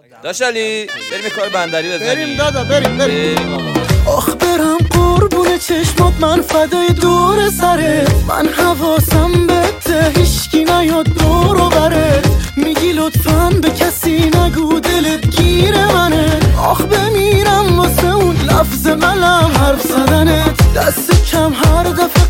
داشالی بریم کار بندری بزنیم. بریم دادا بریم آخ برم قربون چشمات من فدای دور سرت، من حواسم بده هیشکی نیاد دور و برت، میگی لطفاً به کسی نگو دلت گیر منه، آخ بمیرم واسه اون لفظ ملم حرف زدنت، دست کم هر دفعه